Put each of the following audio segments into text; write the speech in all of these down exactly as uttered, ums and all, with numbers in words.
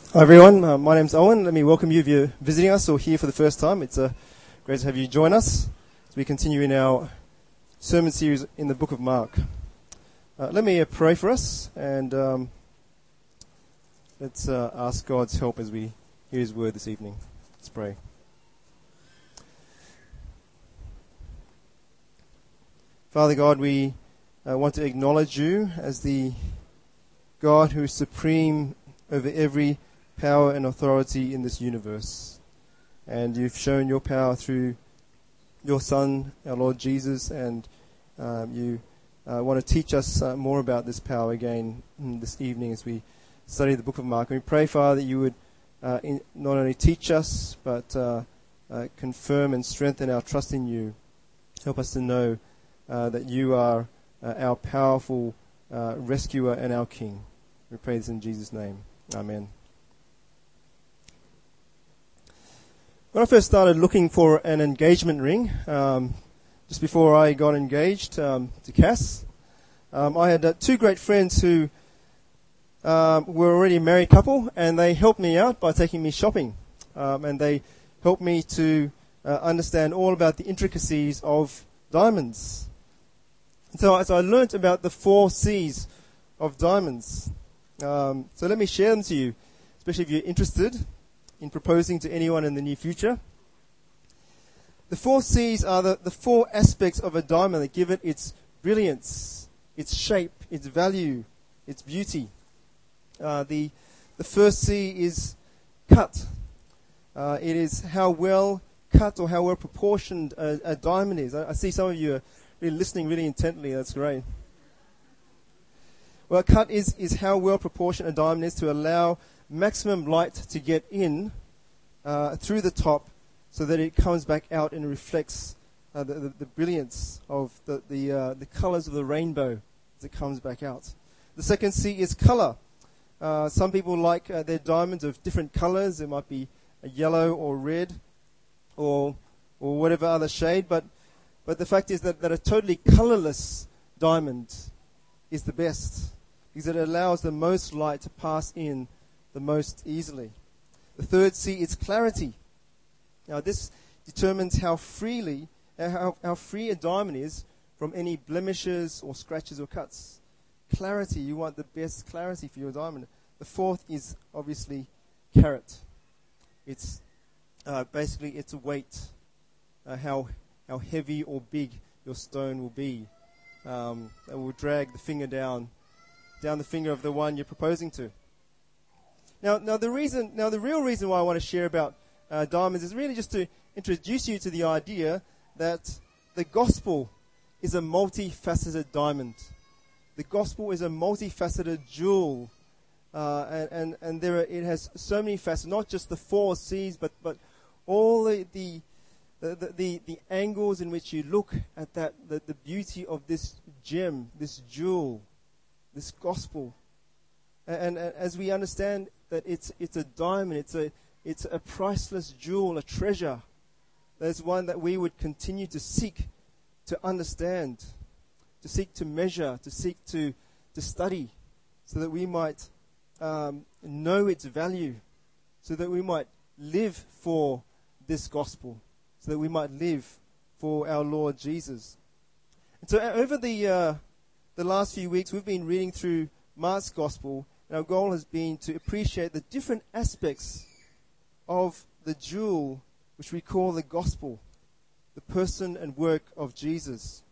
Hi everyone, uh, my name's Owen. Let me welcome you if you're visiting us or here for the first time. It's uh, great to have you join us as we continue in our sermon series in the book of Mark. Uh, let me uh, pray for us and um, let's uh, ask God's help as we hear His word this evening. Let's pray. Father God, we uh, want to acknowledge you as the God who is supreme over every power and authority in this universe. And you've shown your power through your Son, our Lord Jesus, and um, you uh, want to teach us uh, more about this power again this evening as we study the book of Mark. And we pray, Father, that you would uh, in, not only teach us, but uh, uh, confirm and strengthen our trust in you. Help us to know uh, that you are uh, our powerful uh, rescuer and our King. We pray this in Jesus' name. Amen. When I first started looking for an engagement ring, um, just before I got engaged um, to Cass, um, I had uh, two great friends who um, were already a married couple, and they helped me out by taking me shopping. Um, and they helped me to uh, understand all about the intricacies of diamonds. And so as I learnt about the four C's of diamonds, um, so let me share them to you, especially if you're interested in proposing to anyone in the near future. The four C's are the, the four aspects of a diamond that give it its brilliance, its shape, its value, its beauty. Uh, the, the first C is cut. Uh, it is how well cut or how well proportioned a, a diamond is. I, I see some of you are really listening really intently. That's great. Well, cut is, is how well proportioned a diamond is to allow maximum light to get in uh, through the top so that it comes back out and reflects uh, the, the, the brilliance of the the, uh, the colors of the rainbow as it comes back out. The second C is color. Uh, some people like uh, their diamonds of different colors. It might be a yellow or red or or whatever other shade, but but the fact is that, that a totally colorless diamond is the best because it allows the most light to pass in the most easily. The third C is clarity. Now this determines how freely, how, how free a diamond is from any blemishes or scratches or cuts. Clarity, you want the best clarity for your diamond. The fourth is obviously carat. It's uh, basically it's a weight, uh, how how heavy or big your stone will be. Um, it will drag the finger down, down the finger of the one you're proposing to. Now, now the reason, now the real reason why I want to share about uh, diamonds is really just to introduce you to the idea that the gospel is a multifaceted diamond. The gospel is a multifaceted jewel, uh, and and, and there are, it has so many facets, not just the four C's, but but all the the the, the, the angles in which you look at that the, the beauty of this gem, this jewel, this gospel. And, and as we understand that it's it's a diamond, it's a it's a priceless jewel, a treasure. There's one that we would continue to seek to understand, to seek to measure, to seek to to study, so that we might um, know its value, so that we might live for this gospel, so that we might live for our Lord Jesus. And so over the uh, the last few weeks, we've been reading through Mark's gospel. And our goal has been to appreciate the different aspects of the jewel which we call the gospel, the person and work of Jesus.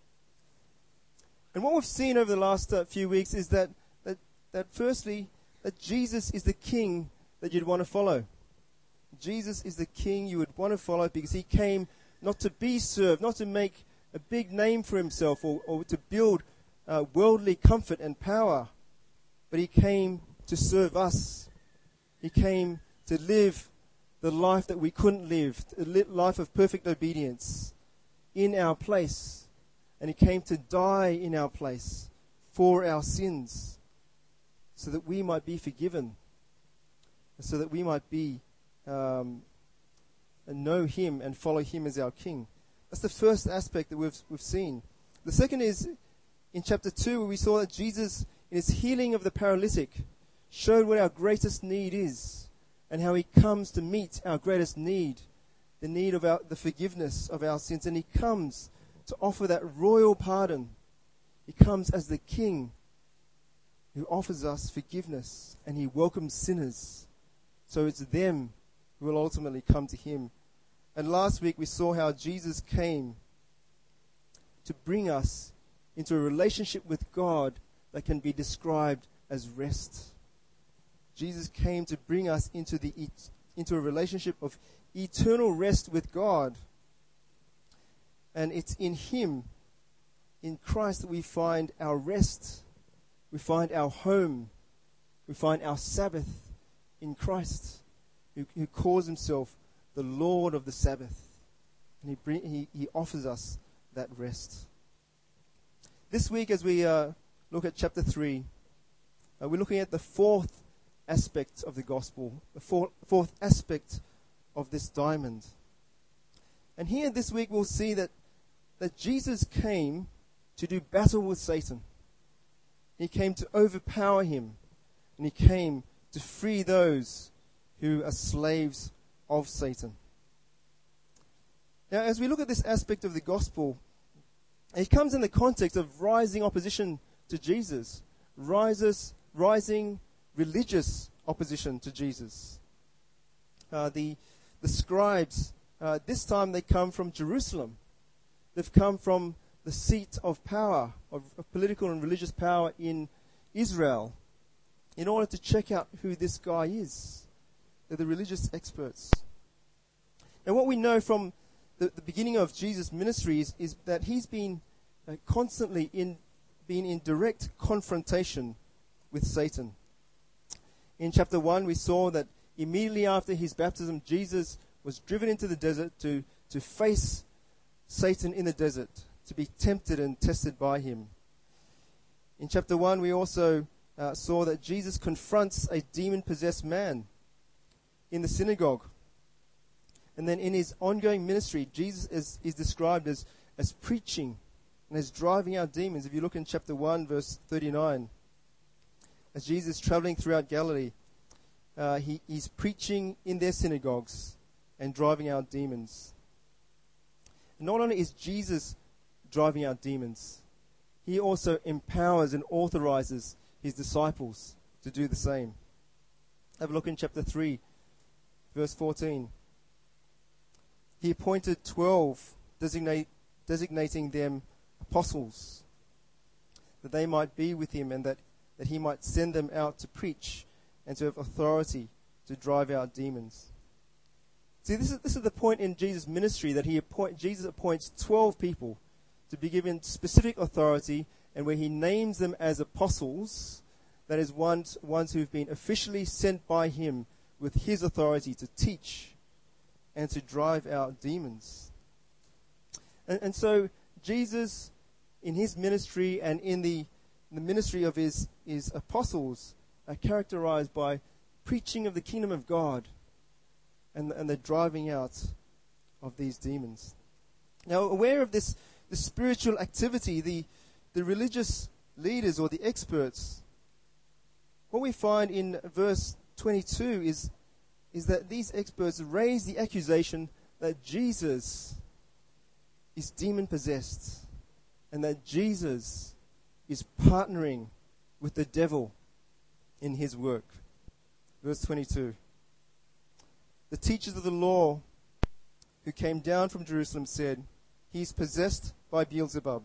And what we've seen over the last uh, few weeks is that, that, that firstly, that Jesus is the king that you'd want to follow. Jesus is the king you would want to follow because he came not to be served, not to make a big name for himself or, or to build uh, worldly comfort and power, but he came to serve us. He came to live the life that we couldn't live, a life of perfect obedience in our place. And he came to die in our place for our sins so that we might be forgiven, so that we might be um, and know him and follow him as our king. That's the first aspect that we've we've seen. The second is in chapter two, where we saw that Jesus, in his healing of the paralytic, showed what our greatest need is. and how he comes to meet our greatest need, the need of our, the forgiveness of our sins. And he comes to offer that royal pardon. He comes as the King who offers us forgiveness, and he welcomes sinners. So it's them who will ultimately come to him. And last week we saw how Jesus came to bring us into a relationship with God that can be described as rest. Jesus came to bring us into the into a relationship of eternal rest with God. And it's in him, in Christ, that we find our rest. We find our home. We find our Sabbath in Christ, who, who calls himself the Lord of the Sabbath. And he, bring, he, he offers us that rest. This week, as we uh, look at chapter three, uh, we're looking at the fourth aspect of the gospel, the four, fourth aspect of this diamond. And here this week we'll see that, that Jesus came to do battle with Satan. He came to overpower him, and he came to free those who are slaves of Satan. Now, as we look at this aspect of the gospel, it comes in the context of rising opposition to Jesus, rises, rising religious opposition to Jesus. Uh, the, the scribes, uh, this time they come from Jerusalem. They've come from the seat of power, of, of political and religious power in Israel, in order to check out who this guy is. They're the religious experts. And what we know from the, the beginning of Jesus' ministry is, is that he's been uh, constantly in, been in direct confrontation with Satan. In chapter one, we saw that immediately after his baptism, Jesus was driven into the desert to, to face Satan in the desert, to be tempted and tested by him. In chapter one, we also uh, saw that Jesus confronts a demon-possessed man in the synagogue. And then in his ongoing ministry, Jesus is, is described as, as preaching and as driving out demons. If you look in chapter one, verse thirty-nine, as Jesus is traveling throughout Galilee, uh, he, he's preaching in their synagogues and driving out demons. And not only is Jesus driving out demons, he also empowers and authorizes his disciples to do the same. Have a look in chapter three, verse fourteen. He appointed twelve, designate, designating them apostles, that they might be with him and that, that he might send them out to preach and to have authority to drive out demons. See, this is, this is the point in Jesus' ministry, that he appoint, Jesus appoints twelve people to be given specific authority, and where he names them as apostles, that is ones, ones who've been officially sent by him with his authority to teach and to drive out demons. And, and so Jesus, in his ministry and in the, in the ministry of his, his apostles, are characterized by preaching of the kingdom of God and, and the driving out of these demons. Now, aware of this, the spiritual activity, the, the religious leaders or the experts, what we find in verse twenty-two is, is that these experts raise the accusation that Jesus is demon-possessed and that Jesus is partnering with the devil in his work. Verse twenty-two. The teachers of the law who came down from Jerusalem said, "He is possessed by Beelzebub.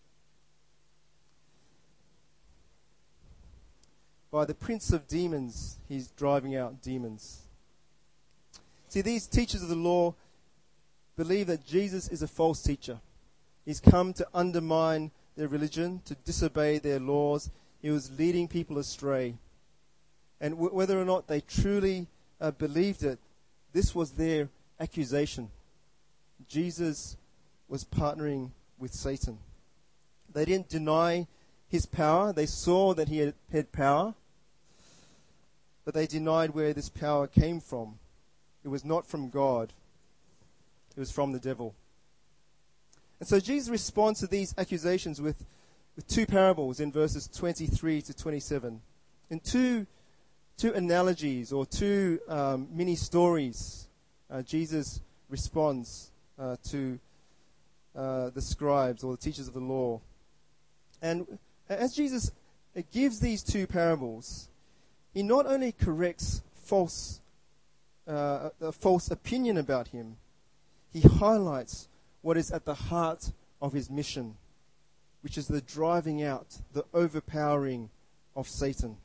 By the prince of demons, he's driving out demons." See, these teachers of the law believe that Jesus is a false teacher. He's come to undermine their religion, to disobey their laws. He was leading people astray. And w- whether or not they truly uh, believed it, this was their accusation. Jesus was partnering with Satan. They didn't deny his power. They saw that he had, had power, but they denied where this power came from. It was not from God. It was from the devil. And so Jesus responds to these accusations with, with two parables in verses twenty-three to twenty-seven. In two two analogies or two um, mini stories, uh, Jesus responds uh, to uh, the scribes or the teachers of the law. And as Jesus gives these two parables, he not only corrects false, uh, a false opinion about him, he highlights what is at the heart of his mission, which is the driving out, the overpowering of Satan.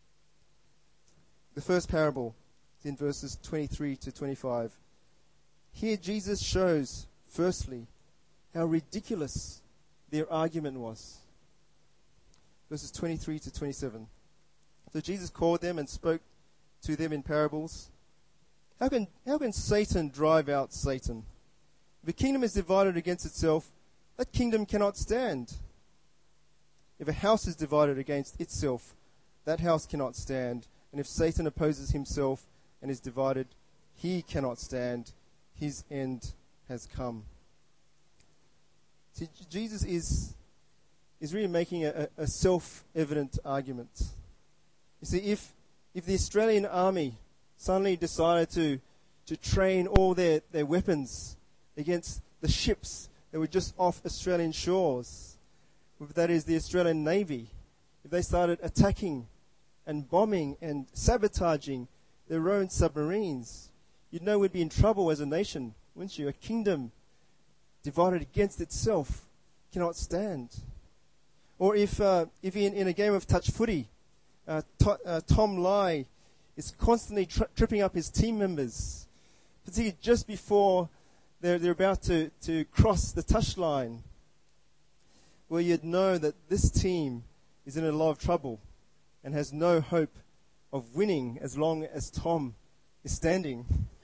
The first parable is in verses twenty-three to twenty-five. Here Jesus shows, firstly, how ridiculous their argument was. Verses twenty-three to twenty-seven. So Jesus called them and spoke to them in parables. How can, how can Satan drive out Satan? If a kingdom is divided against itself, that kingdom cannot stand. If a house is divided against itself, that house cannot stand. And if Satan opposes himself and is divided, he cannot stand. His end has come. See, Jesus is, is really making a, a self-evident argument. You see, if, if the Australian army suddenly decided to, to train all their, their weapons against the ships that were just off Australian shores, that is the Australian Navy, if they started attacking and bombing and sabotaging their own submarines, you'd know we'd be in trouble as a nation, wouldn't you? A kingdom divided against itself cannot stand. Or if, uh, if in, in a game of touch footy, uh, to, uh, Tom Lai is constantly tri- tripping up his team members, particularly just before they're, they're about to, to cross the touchline, well, you'd know that this team is in a lot of trouble and has no hope of winning as long as Tom is standing.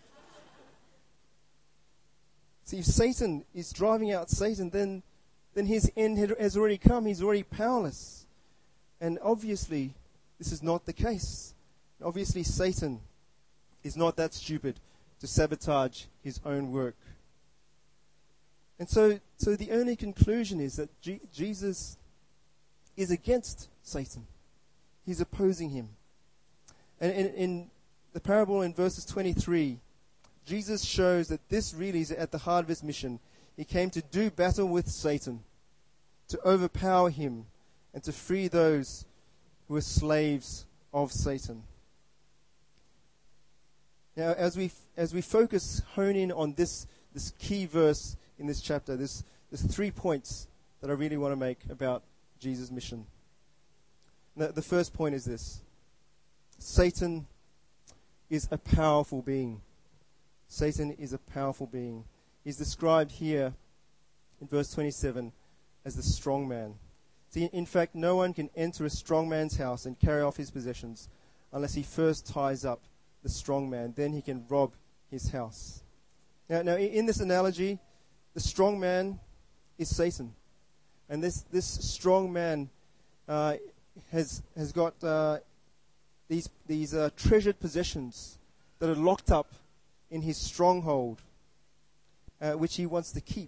See, if Satan is driving out Satan, then, then his end has already come. He's already powerless. And obviously, this is not the case. Obviously, Satan is not that stupid to sabotage his own work. And so, so the only conclusion is that G- Jesus is against Satan. He's opposing him. And in, in the parable in verses twenty-three, Jesus shows that this really is at the heart of his mission. He came to do battle with Satan, to overpower him, and to free those who are slaves of Satan. Now, as we as we focus, hone in on this this key verse in this chapter, there's, there's three points that I really want to make about Jesus' mission. The, the first point is this: Satan is a powerful being. Satan is a powerful being. He's described here in verse twenty-seven as the strong man. See, in fact, no one can enter a strong man's house and carry off his possessions unless he first ties up the strong man. Then he can rob his house. Now, now in this analogy, the strong man is Satan. And this, this strong man uh, has has got uh, these, these uh, treasured possessions that are locked up in his stronghold, uh, which he wants to keep.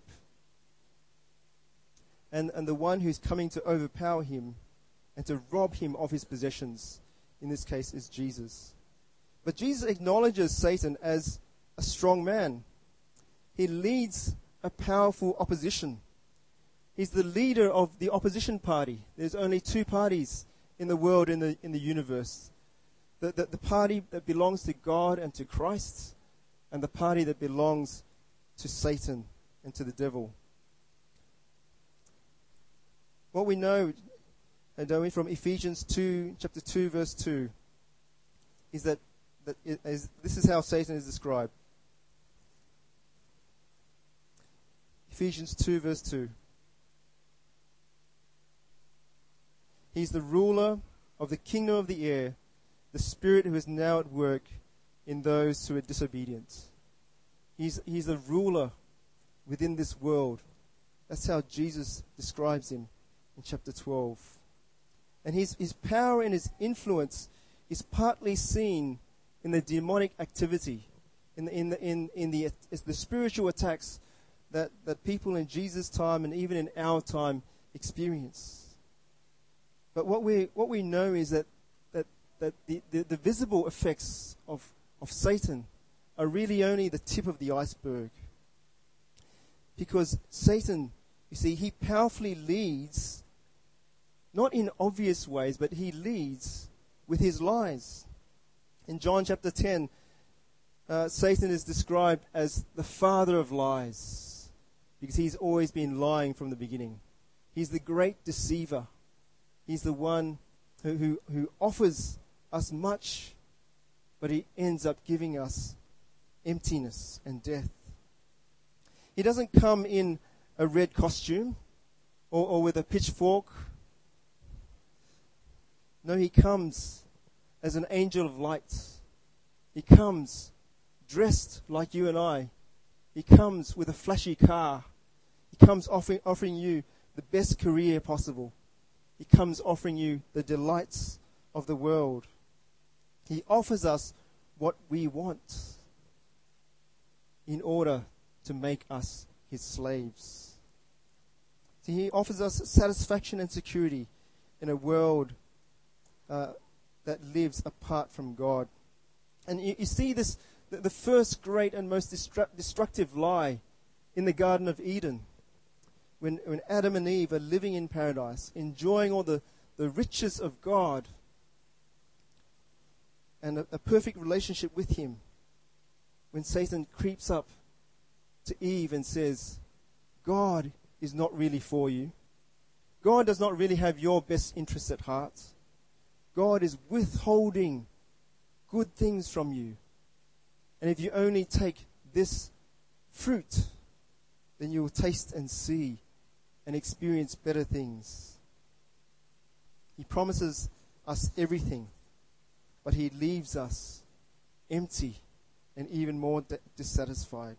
And, and the one who's coming to overpower him and to rob him of his possessions, in this case, is Jesus. But Jesus acknowledges Satan as a strong man. He leads a powerful opposition. He's the leader of the opposition party. There's only two parties in the world, in the in the universe. The, the, the party that belongs to God and to Christ, and the party that belongs to Satan and to the devil. What we know, don't we, from Ephesians two, chapter two, verse two, is that, that it is, this is how Satan is described. Ephesians two, verse two. He's the ruler of the kingdom of the air, the spirit who is now at work in those who are disobedient. He's, he's the ruler within this world. That's how Jesus describes him in chapter twelve. And his, his power and his influence is partly seen in the demonic activity, in the, in the, in, in the, the spiritual attacks that, that people in Jesus' time and even in our time experience. But what we what we know is that, that that the, the, the visible effects of, of Satan are really only the tip of the iceberg. Because Satan, you see, he powerfully leads, not in obvious ways, but he leads with his lies. In John chapter ten, uh, Satan is described as the father of lies, because he's always been lying from the beginning. He's the great deceiver. He's the one who, who, who offers us much, but he ends up giving us emptiness and death. He doesn't come in a red costume or, or with a pitchfork. No, he comes as an angel of light. He comes dressed like you and I. He comes with a flashy car. He comes offering, offering you the best career possible. He comes offering you the delights of the world. He offers us what we want in order to make us his slaves. See, he offers us satisfaction and security in a world uh, that lives apart from God. And you, you see this, the, the first great and most destru- destructive lie in the Garden of Eden. When, when Adam and Eve are living in paradise, enjoying all the, the riches of God and a, a perfect relationship with him, when Satan creeps up to Eve and says, God is not really for you. God does not really have your best interests at heart. God is withholding good things from you. And if you only take this fruit, then you will taste and see and experience better things. He promises us everything, but he leaves us empty and even more d- dissatisfied.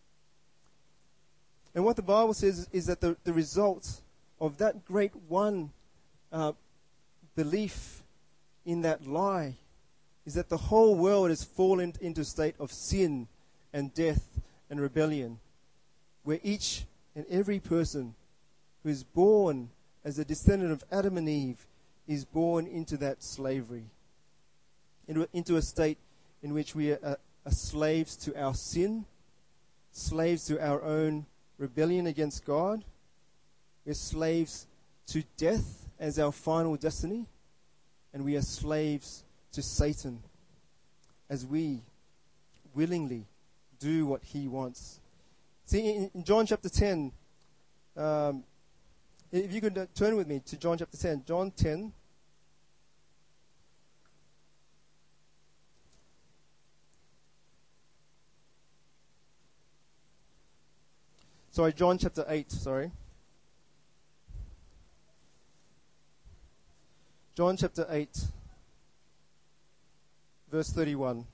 And what the Bible says is that the, the result of that great one uh, belief in that lie is that the whole world has fallen into a state of sin and death and rebellion, where each and every person who is born as a descendant of Adam and Eve is born into that slavery, into, into a state in which we are, uh, are slaves to our sin, slaves to our own rebellion against God. We're slaves to death as our final destiny, and we are slaves to Satan as we willingly do what he wants. See, in, in John chapter ten, um, if you could uh, turn with me to John chapter ten. John ten. Sorry, John chapter eight, sorry. John chapter eight, verse thirty-one.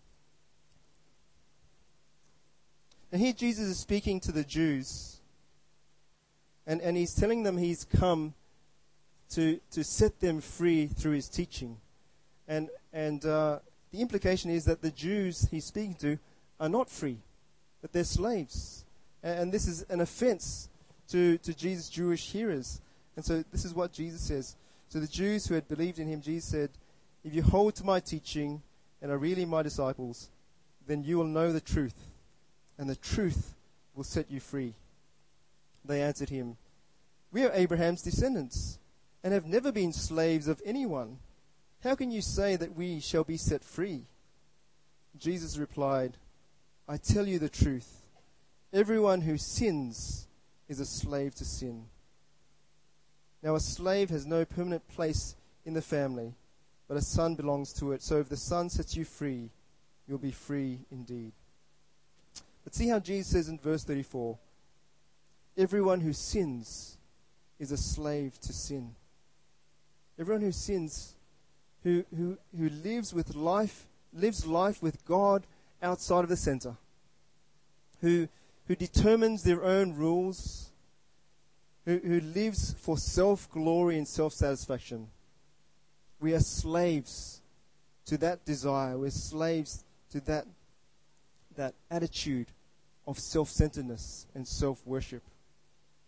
And here Jesus is speaking to the Jews. And, and he's telling them he's come to to set them free through his teaching. And, and uh, the implication is that the Jews he's speaking to are not free, that they're slaves. And, and this is an offense to, to Jesus' Jewish hearers. And so this is what Jesus says. So the Jews who had believed in him, Jesus said, if you hold to my teaching and are really my disciples, then you will know the truth, and the truth will set you free. They answered him, we are Abraham's descendants, and have never been slaves of anyone. How can you say that we shall be set free? Jesus replied, I tell you the truth. Everyone who sins is a slave to sin. Now a slave has no permanent place in the family, but a son belongs to it. So if the son sets you free, you'll be free indeed. But see how Jesus says in verse thirty-four, everyone who sins is a slave to sin. Everyone who sins, who, who, who lives with life, lives life with God outside of the center, who, who determines their own rules, who, who lives for self-glory and self-satisfaction. We are slaves to that desire. We're slaves to that, that attitude of self-centeredness and self-worship.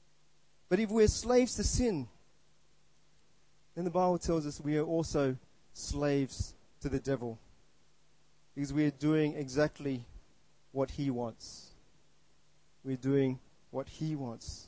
But if we're slaves to sin, then the Bible tells us we are also slaves to the devil, because we are doing exactly what he wants. We're doing what he wants.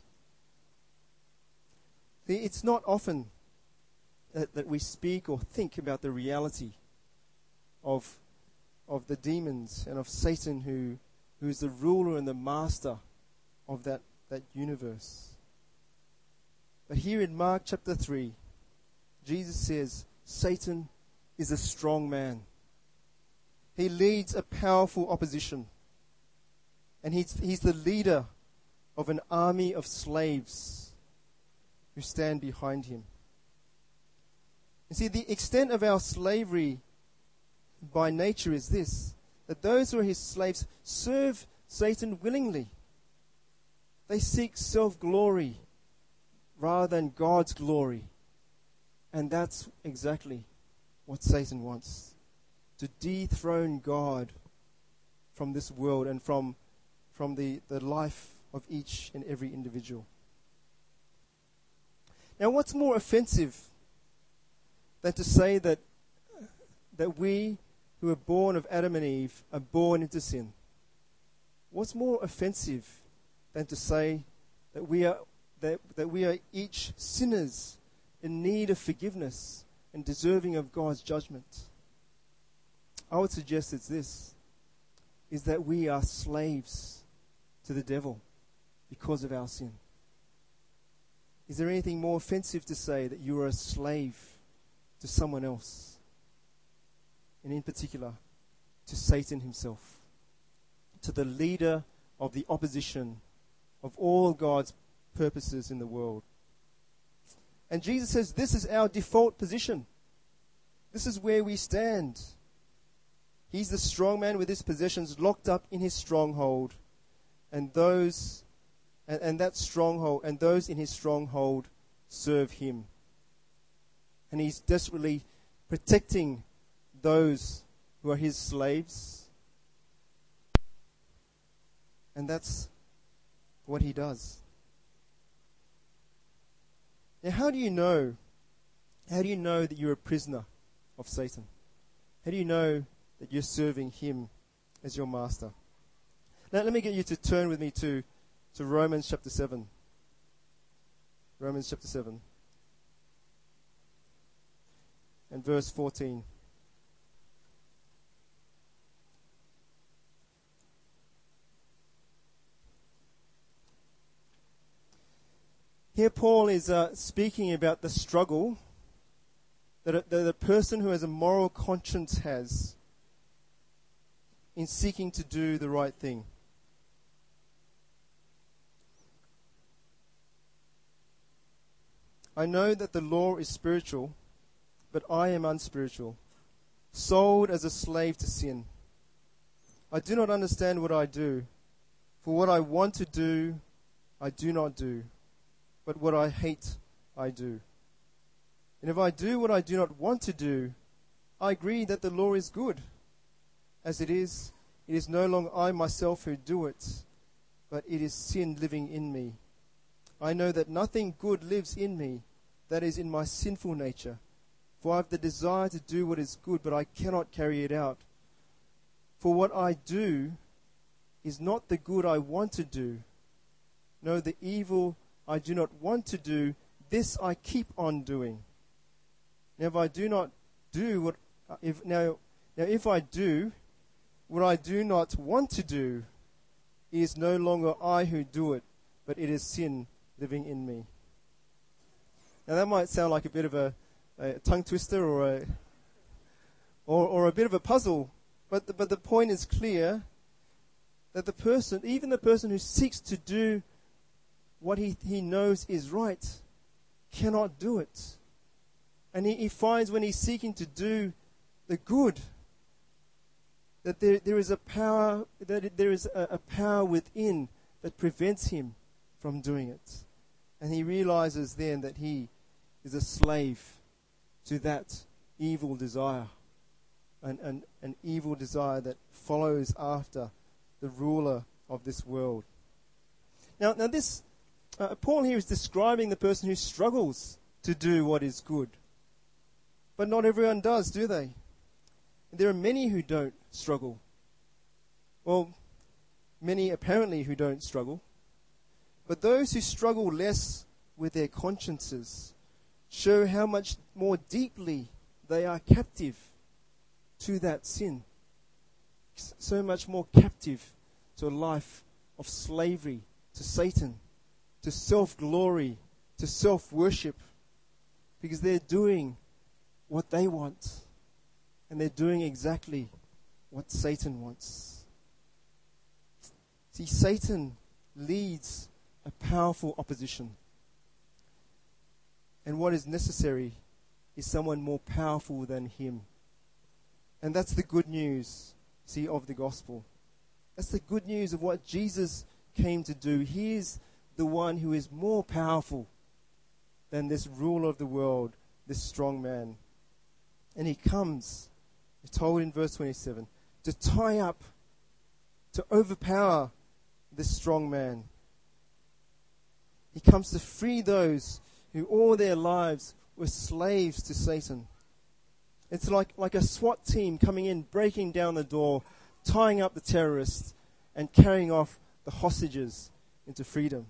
See, it's not often that, that we speak or think about the reality of, of the demons and of Satan, who, who is the ruler and the master of that, that universe. But here in Mark chapter three, Jesus says, Satan is a strong man. He leads a powerful opposition. And he's, he's the leader of an army of slaves who stand behind him. You see, the extent of our slavery by nature is this, that those who are his slaves serve Satan willingly. They seek self-glory rather than God's glory. And that's exactly what Satan wants. To dethrone God from this world and from, from the, the life of each and every individual. Now, what's more offensive than to say that, that we who are born of Adam and Eve are born into sin? What's more offensive than to say that we are, that, that we are each sinners in need of forgiveness and deserving of God's judgment? I would suggest it's this, is that we are slaves to the devil because of our sin. Is there anything more offensive to say that you are a slave to someone else? And in particular, to Satan himself, to the leader of the opposition of all God's purposes in the world. And Jesus says this is our default position. This is where we stand. He's the strong man with his possessions locked up in his stronghold, and those and, and that stronghold and those in his stronghold serve him. And he's desperately protecting those who are his slaves. And that's what he does. Now, how do you know? How do you know that you're a prisoner of Satan? How do you know that you're serving him as your master? Now, let me get you to turn with me to, to Romans chapter seven. Romans chapter seven. And verse fourteen. Here Paul is uh, speaking about the struggle that a, that a person who has a moral conscience has in seeking to do the right thing. I know that the law is spiritual, but I am unspiritual, sold as a slave to sin. I do not understand what I do, for what I want to do, I do not do. But what I hate, I do. And if I do what I do not want to do, I agree that the law is good. As it is, it is no longer I myself who do it, but it is sin living in me. I know that nothing good lives in me, that is in my sinful nature. For I have the desire to do what is good, but I cannot carry it out. For what I do is not the good I want to do. No, the evil I do not want to do, this I keep on doing. Now if I do not do what, if now, now if I do what I do not want to do, it is no longer I who do it, but it is sin living in me. Now that might sound like a bit of a, a tongue twister or a, or, or a bit of a puzzle, but the, but the point is clear that the person, even the person who seeks to do what he, he knows is right, cannot do it. And he, he finds when he's seeking to do the good, that there, there is a power, that there is a, a power within that prevents him from doing it. And he realizes then that he is a slave to that evil desire, an, an, an evil desire that follows after the ruler of this world. Now, now this Uh, Paul here is describing the person who struggles to do what is good. But not everyone does, do they? There are many who don't struggle. Well, many apparently who don't struggle. But those who struggle less with their consciences show how much more deeply they are captive to that sin. So much more captive to a life of slavery to Satan, to self-glory, to self-worship, because they're doing what they want, and they're doing exactly what Satan wants. See, Satan leads a powerful opposition, and what is necessary is someone more powerful than him. And that's the good news, see, of the gospel. That's the good news of what Jesus came to do. He is the one who is more powerful than this ruler of the world, this strong man. And he comes, we're told in verse twenty-seven, to tie up, to overpower this strong man. He comes to free those who all their lives were slaves to Satan. It's like, like a SWAT team coming in, breaking down the door, tying up the terrorists, and carrying off the hostages into freedom.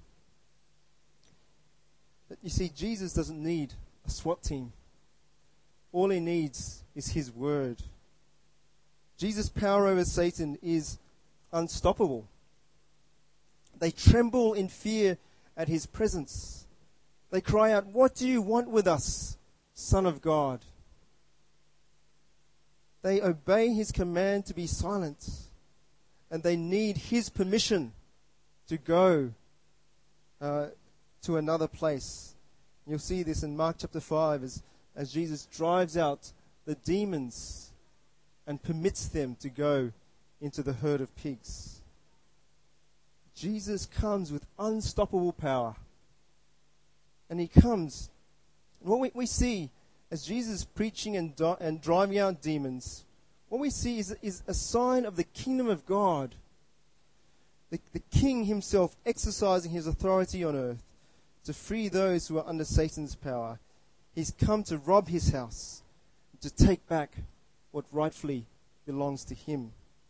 But you see, Jesus doesn't need a SWAT team. All he needs is his word. Jesus' power over Satan is unstoppable. They tremble in fear at his presence. They cry out, "What do you want with us, Son of God?" They obey his command to be silent, and they need his permission to go uh, to another place. You'll see this in Mark chapter five as, as Jesus drives out the demons and permits them to go into the herd of pigs. Jesus comes with unstoppable power. And he comes, and what we, we see as Jesus is preaching and, di- and driving out demons, what we see is, is a sign of the kingdom of God. The, the king himself exercising his authority on earth to free those who are under Satan's power. He's come to rob his house, to take back what rightfully belongs to him.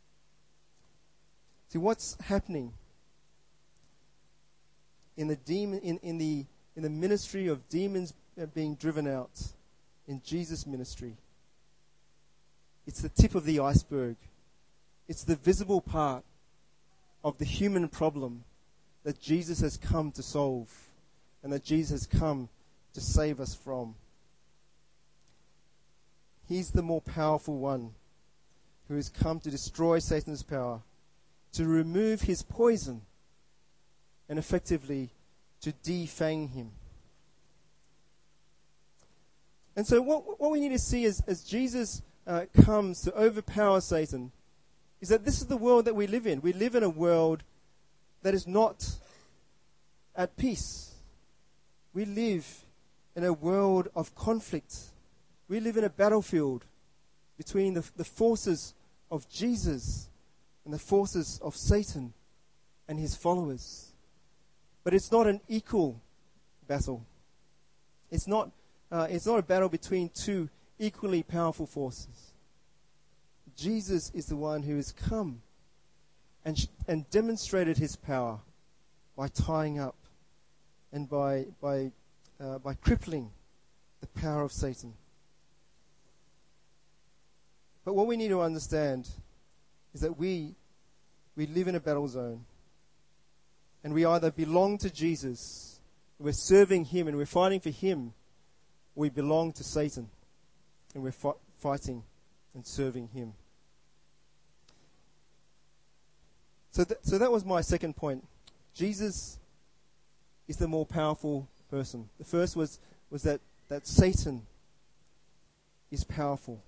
See, what's happening in the demon in, in the in the ministry of demons being driven out in Jesus' ministry? It's the tip of the iceberg. It's the visible part of the human problem that Jesus has come to solve and that Jesus has come to save us from. He's the more powerful one who has come to destroy Satan's power, to remove his poison, and effectively to defang him. And so what, what we need to see is, as Jesus uh, comes to overpower Satan, is that this is the world that we live in. We live in a world that is not at peace. We live in a world of conflict. We live in a battlefield between the, the forces of Jesus and the forces of Satan and his followers. But it's not an equal battle. It's not, uh, it's not a battle between two equally powerful forces. Jesus is the one who has come and, sh- and demonstrated his power by tying up and by, by, uh, by crippling the power of Satan. But what we need to understand is that we, we live in a battle zone. And we either belong to Jesus, we're serving him and we're fighting for him, or we belong to Satan and we're fi- fighting and serving him. So, th- so that was my second point. Jesus is the more powerful person. The first was, was that, that Satan is powerful.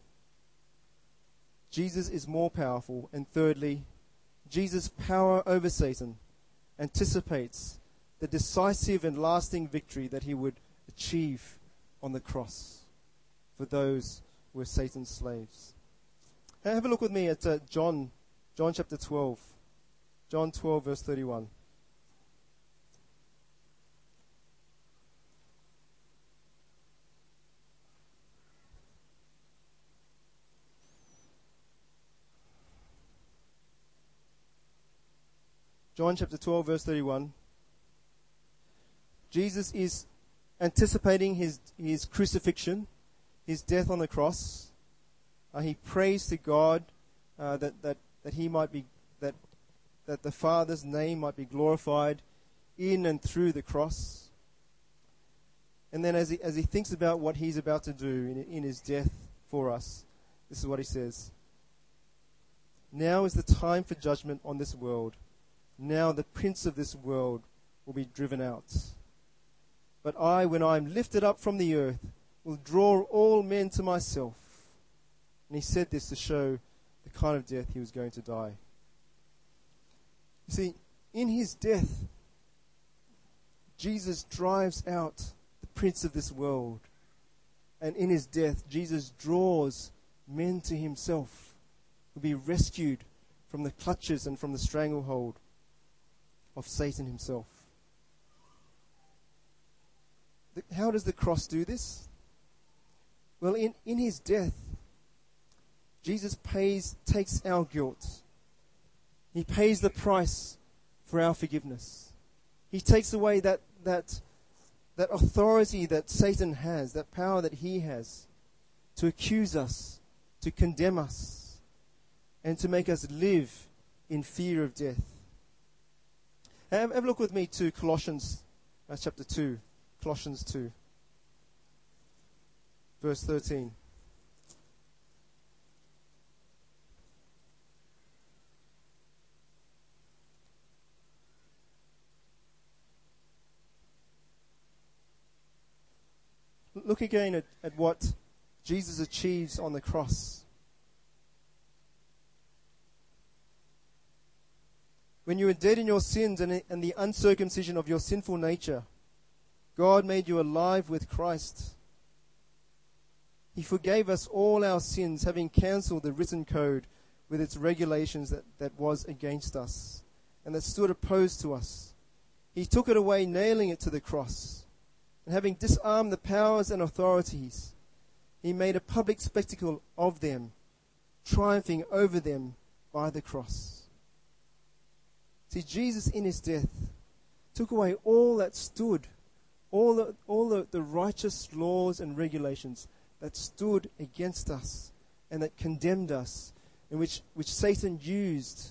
Jesus is more powerful. And thirdly, Jesus' power over Satan anticipates the decisive and lasting victory that he would achieve on the cross for those who were Satan's slaves. Now have a look with me at uh, John, John chapter twelve. John twelve verse thirty-one. John chapter twelve, verse thirty-one. Jesus is anticipating his, his crucifixion, his death on the cross. Uh, he prays to God uh, that, that, that he might be, that, that the Father's name might be glorified in and through the cross. And then as he, as he thinks about what he's about to do in, in his death for us, this is what he says. Now is the time for judgment on this world. Now the prince of this world will be driven out. But I, when I am lifted up from the earth, will draw all men to myself. And he said this to show the kind of death he was going to die. You see, in his death, Jesus drives out the prince of this world. And in his death, Jesus draws men to himself, who will be rescued from the clutches and from the stranglehold of Satan himself. How does the cross do this? Well, in, in his death, Jesus pays, takes our guilt. He pays the price for our forgiveness. He takes away that, that, that authority that Satan has, that power that he has to accuse us, to condemn us, and to make us live in fear of death. Have, have a look with me to Colossians uh, chapter two. Colossians two, verse thirteen. Look again at, at what Jesus achieves on the cross. When you were dead in your sins and, and the uncircumcision of your sinful nature, God made you alive with Christ. He forgave us all our sins, having cancelled the written code with its regulations that, that was against us and that stood opposed to us. He took it away, nailing it to the cross. And having disarmed the powers and authorities, he made a public spectacle of them, triumphing over them by the cross. See, Jesus in his death took away all that stood, all the, all the, the righteous laws and regulations that stood against us and that condemned us, and which, which Satan used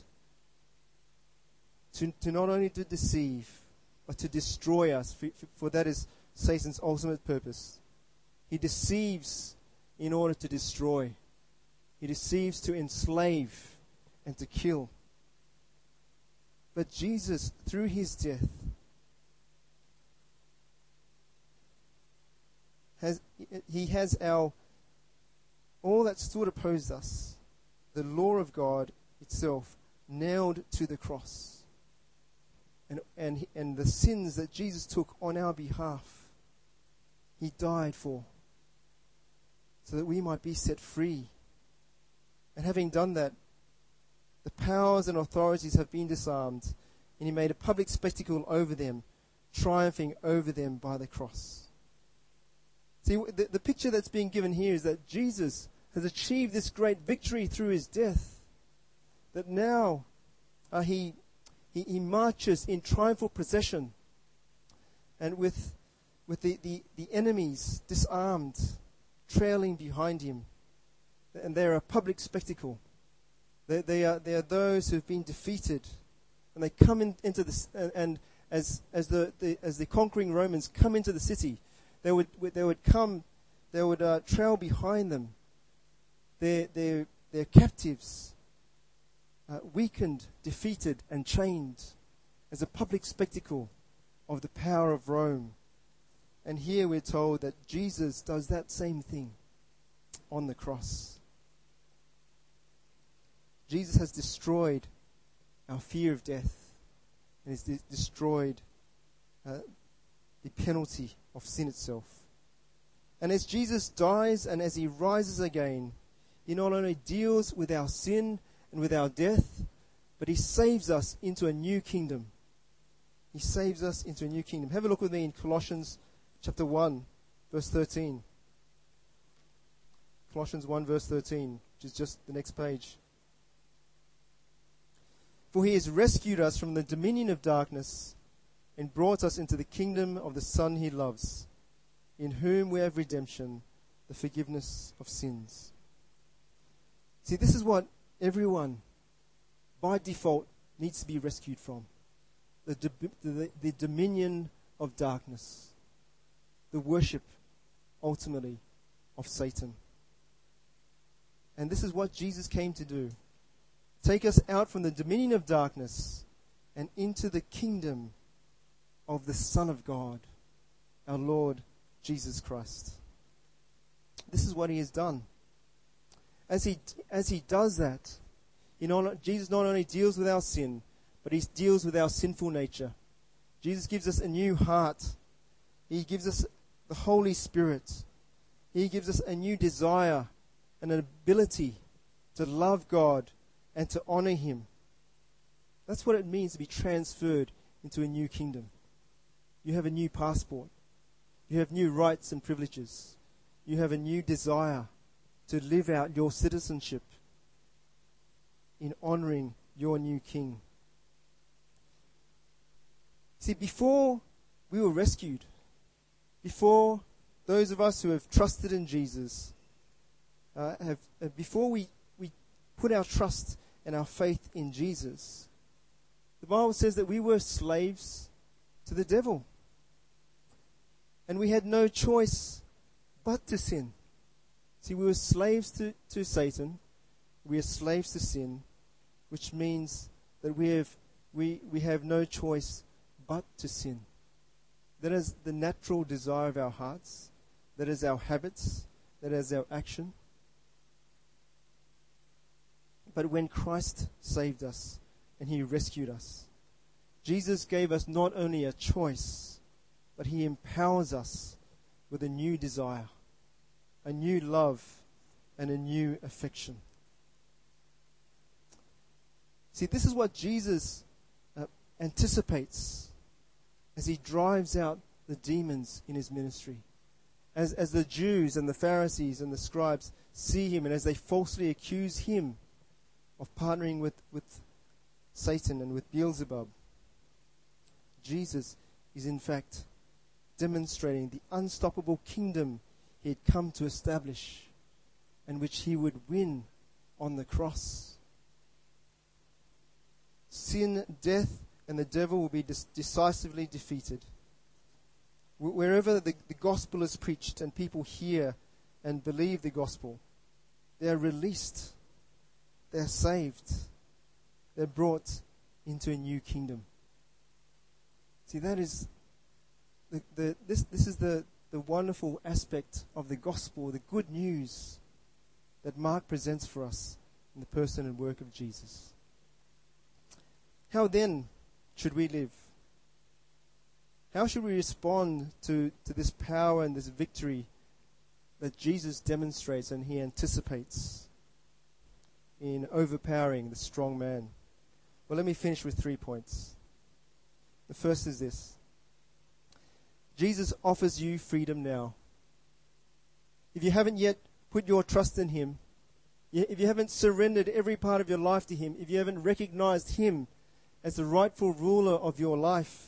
to, to not only to deceive, but to destroy us, for, for that is Satan's ultimate purpose. He deceives in order to destroy. He deceives to enslave and to kill. But Jesus, through his death, has he has our all that stood opposed us, the law of God itself, nailed to the cross. And and and the sins that Jesus took on our behalf, he died for, so that we might be set free. And having done that, the powers and authorities have been disarmed, and he made a public spectacle over them, triumphing over them by the cross. See, the, the picture that's being given here is that Jesus has achieved this great victory through his death, that now uh, he, he he marches in triumphal procession, and with with the, the, the enemies disarmed, trailing behind him. And they're a public spectacle. They, they are they are those who have been defeated, and they come in, into this. And, and as as the, the as the conquering Romans come into the city, they would they would come, they would uh, trail behind them. Their their their captives, uh, weakened, defeated, and chained, as a public spectacle of the power of Rome. And here we're told that Jesus does that same thing on the cross. Jesus has destroyed our fear of death, and has de- destroyed uh, the penalty of sin itself. And as Jesus dies and as he rises again, he not only deals with our sin and with our death, but he saves us into a new kingdom. He saves us into a new kingdom. Have a look with me in Colossians chapter one, verse thirteen. Colossians one, verse thirteen, which is just the next page. For he has rescued us from the dominion of darkness and brought us into the kingdom of the Son he loves, in whom we have redemption, the forgiveness of sins. See, this is what everyone, by default, needs to be rescued from. The, do- the, the dominion of darkness. The worship, ultimately, of Satan. And this is what Jesus came to do. Take us out from the dominion of darkness and into the kingdom of the Son of God, our Lord Jesus Christ. This is what he has done. As he as he does that, you know, Jesus not only deals with our sin, but he deals with our sinful nature. Jesus gives us a new heart. He gives us the Holy Spirit. He gives us a new desire and an ability to love God and to honor him. That's what it means to be transferred into a new kingdom. You have a new passport. You have new rights and privileges. You have a new desire to live out your citizenship in honoring your new king. See, before we were rescued, before those of us who have trusted in Jesus, uh, have uh, before we, we put our trust and our faith in Jesus, the Bible says that we were slaves to the devil. And we had no choice but to sin. See, we were slaves to, to Satan. We are slaves to sin, which means that we have we, we have no choice but to sin. That is the natural desire of our hearts. That is our habits. That is our action. But when Christ saved us and he rescued us, Jesus gave us not only a choice, but he empowers us with a new desire, a new love, and a new affection. See, this is what Jesus uh, anticipates as he drives out the demons in his ministry. As, as the Jews and the Pharisees and the scribes see him, and as they falsely accuse him of partnering with, with Satan and with Beelzebub, Jesus is in fact demonstrating the unstoppable kingdom he had come to establish and which he would win on the cross. Sin, death, and the devil will be dis- decisively defeated. Wh- wherever the, the gospel is preached and people hear and believe the gospel, they are released. They are saved. They're brought into a new kingdom. See, that is the, the this this is the, the wonderful aspect of the gospel, the good news that Mark presents for us in the person and work of Jesus. How then should we live? How should we respond to, to this power and this victory that Jesus demonstrates and he anticipates in overpowering the strong man? Well, let me finish with three points. The first is this. Jesus offers you freedom now. If you haven't yet put your trust in him, if you haven't surrendered every part of your life to him, if you haven't recognized him as the rightful ruler of your life,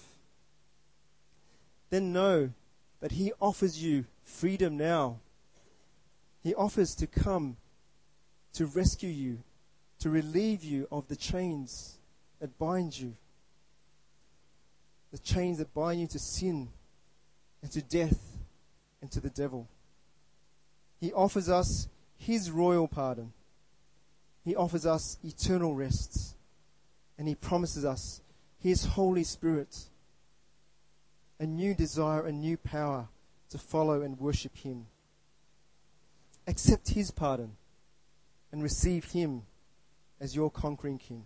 then know that he offers you freedom now. He offers to come to rescue you, to relieve you of the chains that bind you, the chains that bind you to sin and to death and to the devil. He offers us his royal pardon. He offers us eternal rest. And he promises us his Holy Spirit, a new desire, a new power to follow and worship him. Accept his pardon and receive him as your conquering king.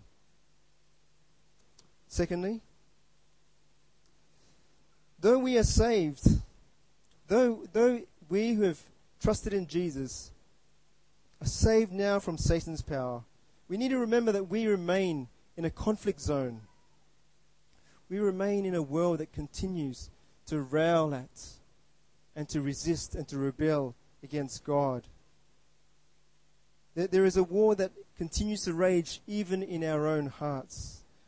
Secondly, though we are saved, though, though we who have trusted in Jesus are saved now from Satan's power, we need to remember that we remain in a conflict zone. We remain in a world that continues to rail at and to resist and to rebel against God. There, there is a war that continues to rage even in our own hearts.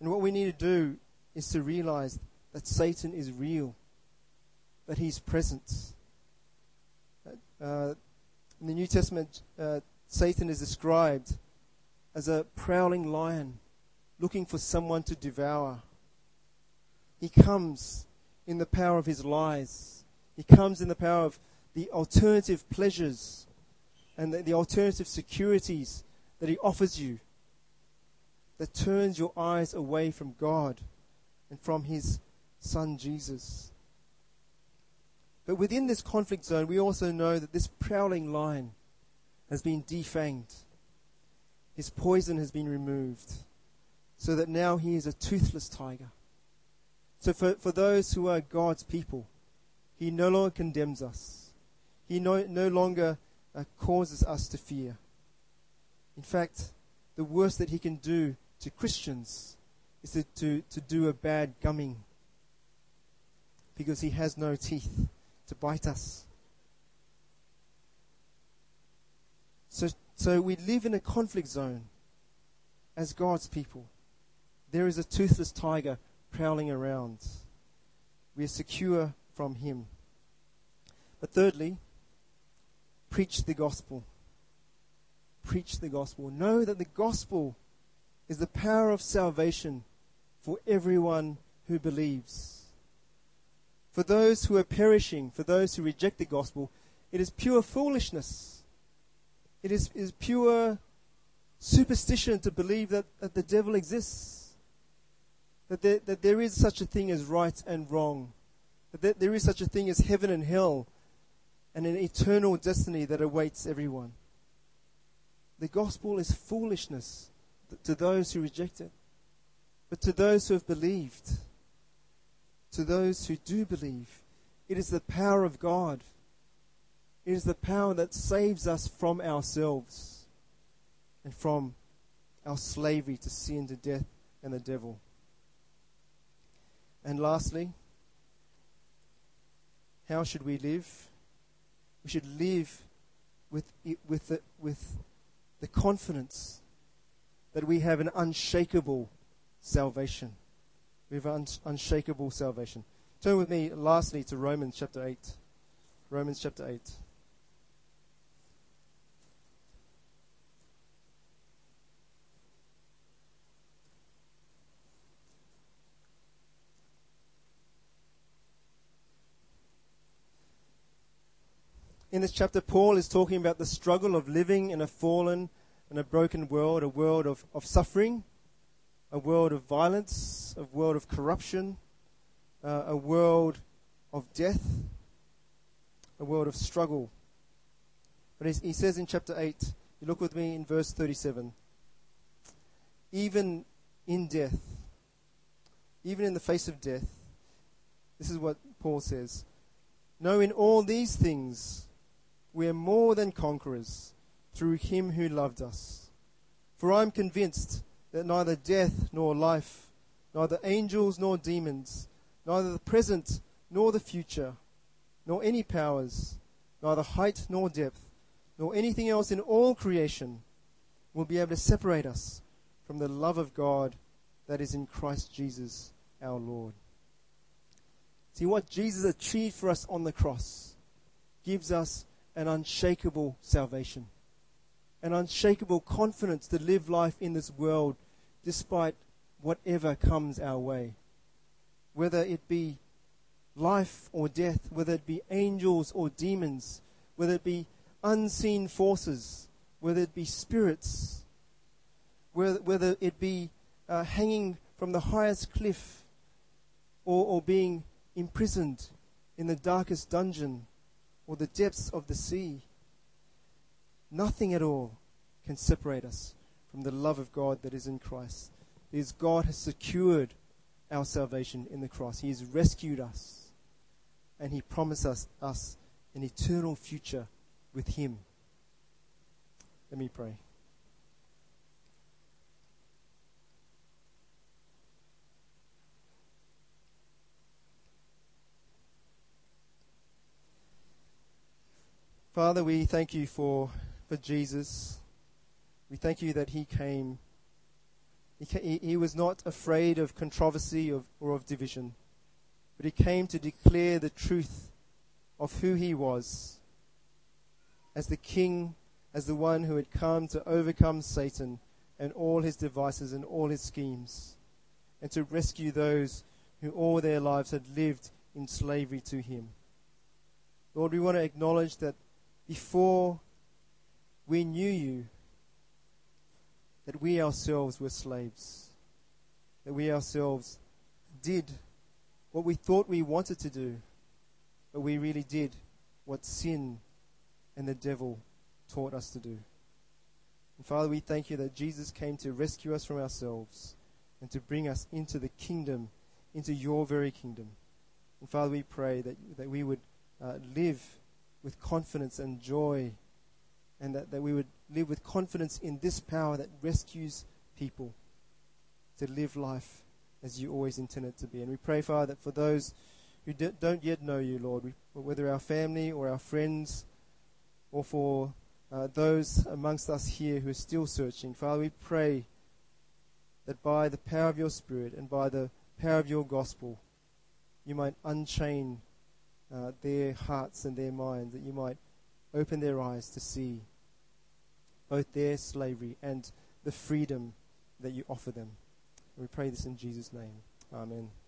And what we need to do is to realize that Satan is real, that he's present. Uh, in the New Testament, uh, Satan is described as a prowling lion looking for someone to devour. He comes in the power of his lies. He comes in the power of the alternative pleasures and the, the alternative securities that he offers you, that turns your eyes away from God and from his Son Jesus. But within this conflict zone, we also know that this prowling lion has been defanged. His poison has been removed, so that now he is a toothless tiger. So for, for those who are God's people, he no longer condemns us. He no, no longer uh, causes us to fear. In fact, the worst that he can do to Christians is to, to, to do a bad gumming, because he has no teeth to bite us. So, so we live in a conflict zone as God's people. There is a toothless tiger prowling around. We are secure from him. But thirdly, preach the gospel. Preach the gospel. Know that the gospel is the power of salvation for everyone who believes. For those who are perishing, for those who reject the gospel, it is pure foolishness. It is, is pure superstition to believe that, that the devil exists. That there, that there is such a thing as right and wrong. That there, there is such a thing as heaven and hell, and an eternal destiny that awaits everyone. The gospel is foolishness to those who reject it. But to those who have believed, to those who do believe, it is the power of God. It is the power that saves us from ourselves and from our slavery to sin, to death, and the devil. And lastly, how should we live? We should live with it, with the, with the confidence that we have an unshakable salvation. We have an unshakable salvation. Turn with me lastly to Romans chapter eight. Romans chapter eight. In this chapter, Paul is talking about the struggle of living in a fallen and a broken world, a world of, of suffering, a world of violence, a world of corruption, uh, a world of death, a world of struggle. But he, he says in chapter eight, you look with me in verse thirty-seven, even in death, even in the face of death, this is what Paul says, no, in all these things we are more than conquerors through him who loved us. For I am convinced that neither death nor life, neither angels nor demons, neither the present nor the future, nor any powers, neither height nor depth, nor anything else in all creation will be able to separate us from the love of God that is in Christ Jesus our Lord. See, what Jesus achieved for us on the cross gives us an unshakable salvation, an unshakable confidence to live life in this world despite whatever comes our way. Whether it be life or death, whether it be angels or demons, whether it be unseen forces, whether it be spirits, whether, whether it be uh, hanging from the highest cliff or, or being imprisoned in the darkest dungeon or the depths of the sea. Nothing at all can separate us from the love of God that is in Christ. Because God has secured our salvation in the cross. He has rescued us. And He promised us, us an eternal future with Him. Let me pray. Father, we thank you for, for Jesus. We thank you that He came He, ca- he, he was not afraid of controversy of, or of division, but he came to declare the truth of who he was as the king, as the one who had come to overcome Satan and all his devices and all his schemes, and to rescue those who all their lives had lived in slavery to him. Lord, we want to acknowledge that before we knew you, that we ourselves were slaves, that we ourselves did what we thought we wanted to do, but we really did what sin and the devil taught us to do. And Father, we thank you that Jesus came to rescue us from ourselves and to bring us into the kingdom, into your very kingdom. And Father, we pray that, that we would uh, live with confidence and joy, and that, that we would live with confidence in this power that rescues people to live life as you always intended to be. And we pray, Father, that for those who d- don't yet know you, Lord, we, whether our family or our friends, or for uh, those amongst us here who are still searching, Father, we pray that by the power of your Spirit and by the power of your gospel, you might unchain uh, their hearts and their minds, that you might open their eyes to see both their slavery and the freedom that you offer them. We pray this in Jesus' name. Amen.